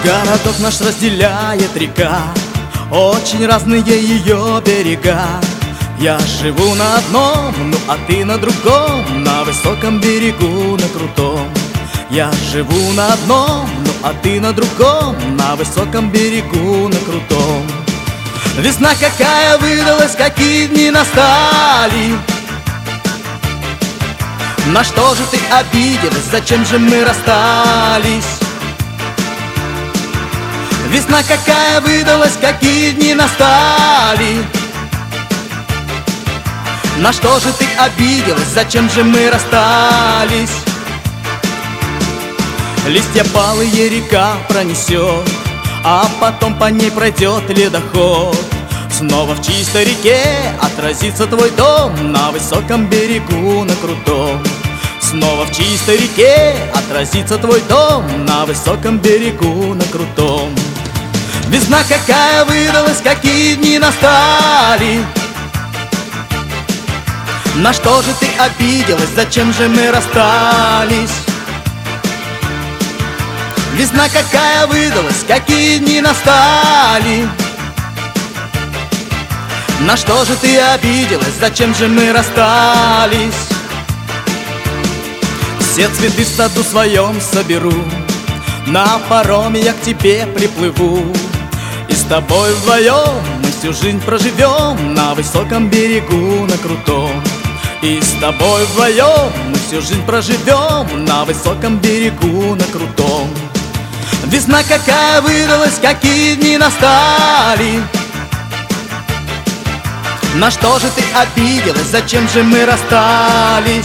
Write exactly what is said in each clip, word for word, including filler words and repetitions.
Городок наш разделяет река, очень разные ее берега. Я живу на одном, ну а ты на другом, на высоком берегу, на крутом. Я живу на одном, ну а ты на другом, на высоком берегу, на крутом. Весна какая выдалась, какие дни настали. На что же ты обиделась, зачем же мы расстались? Весна какая выдалась, какие дни настали. На что же ты обиделась, зачем же мы расстались? Листья палые река пронесет, а потом по ней пройдет ледоход. Снова в чистой реке отразится твой дом, на высоком берегу, на крутом. Снова в чистой реке отразится твой дом, на высоком берегу, на крутом. Весна какая выдалась, какие дни настали. На что же ты обиделась, зачем же мы расстались? Весна какая выдалась, какие дни настали. На что же ты обиделась, зачем же мы расстались? Все цветы в саду своем соберу, на пароме я к тебе приплыву. И с тобой вдвоем мы всю жизнь проживем, на высоком берегу, на крутом. И с тобой вдвоем мы всю жизнь проживем, на высоком берегу, на крутом. Весна какая выдалась, какие дни настали. На что же ты обиделась, зачем же мы расстались?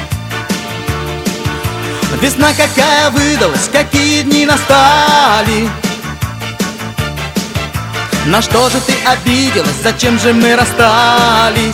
Весна какая выдалась, какие дни настали. На что же ты обиделась, зачем же мы расстались?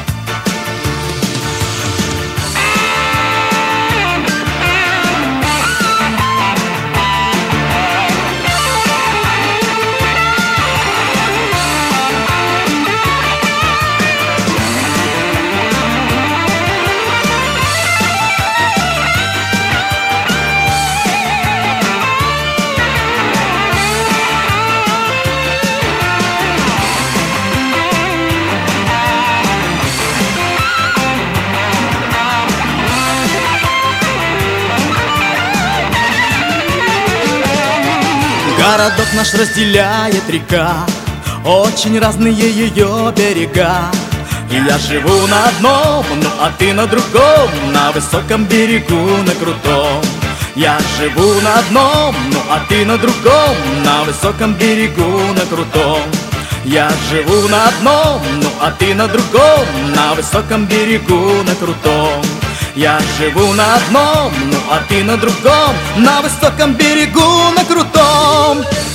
Городок наш разделяет река, очень разные ее берега. И я живу на одном, ну а ты на другом, на высоком берегу, на крутом. Я живу на одном, ну а ты на другом, на высоком берегу, на крутом. Я живу на одном, ну а ты на другом, на высоком берегу, на крутом. Я живу на одном, ну а ты на другом, на высоком берегу, на крутом.